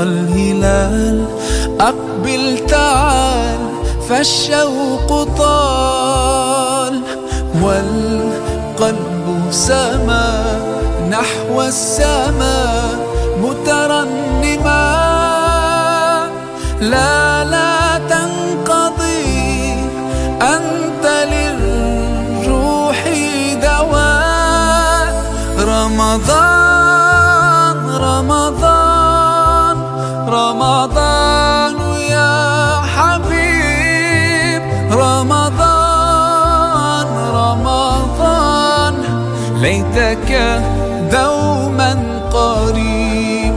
الهلال أقبل تعال فالشوق طال والقلب سما نحو السماء مترنما. لا تنقضي أنت للروح دواء. رمضان رمضان رمضان يا حبيب. رمضان رمضان ليتك دوما قريب.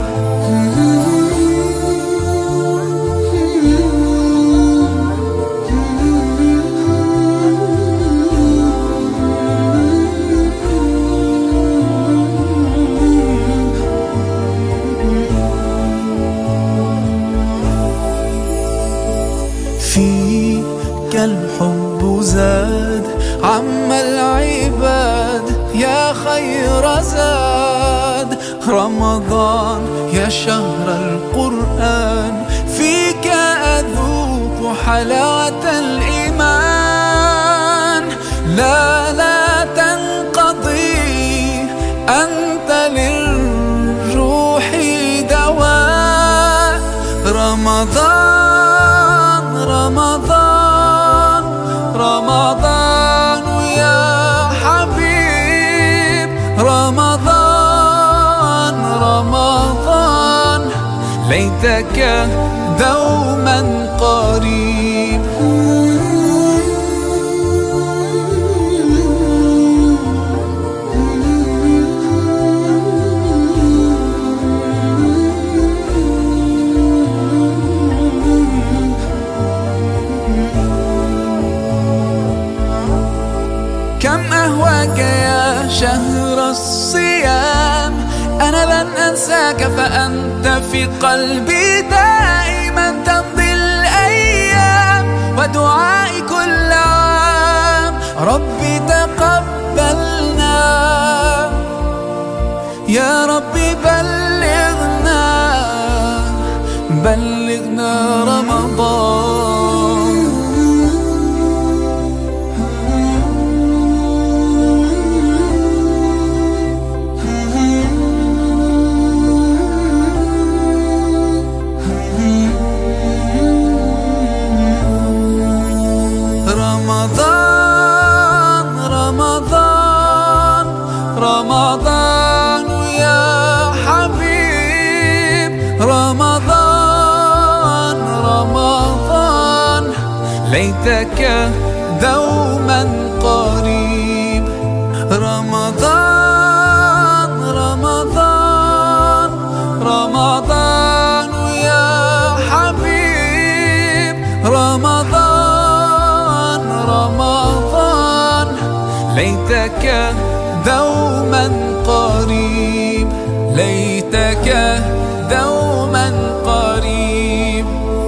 فيك الحب زاد عم العباد يا خير زاد. رمضان يا شهر القرآن فيك أذوق حلاوة الإيمان. لا تنقضي أنت للروح دواء. رمضان رمضان رمضان يا حبيب. رمضان رمضان ليتك دوما قريب. كم أهواك يا شهر الصيام. أنا لن أنساك فأنت في قلبي دائما. تمضي الأيام ودعائي كل عام ربي تقبلنا. يا ربي بلغنا رمضان. رمضان رمضان رمضان يا حبيب. رمضان رمضان ليتك دوما قريب. رمضان رمضان رمضان يا حبيب. رمضان رمضان ليتك دوما قريب. ليتك دوما قريب.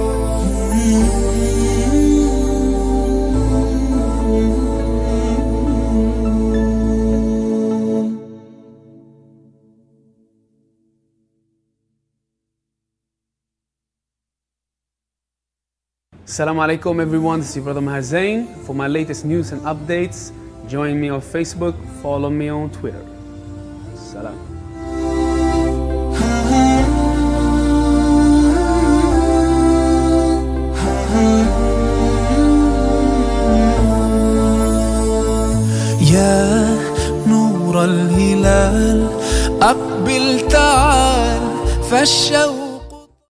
Assalamu alaikum everyone, this is your brother Maher Zain. For my latest news and updates, join me on Facebook, follow me on Twitter. Salam. يا نور الهلال أقبل تعال فالشوق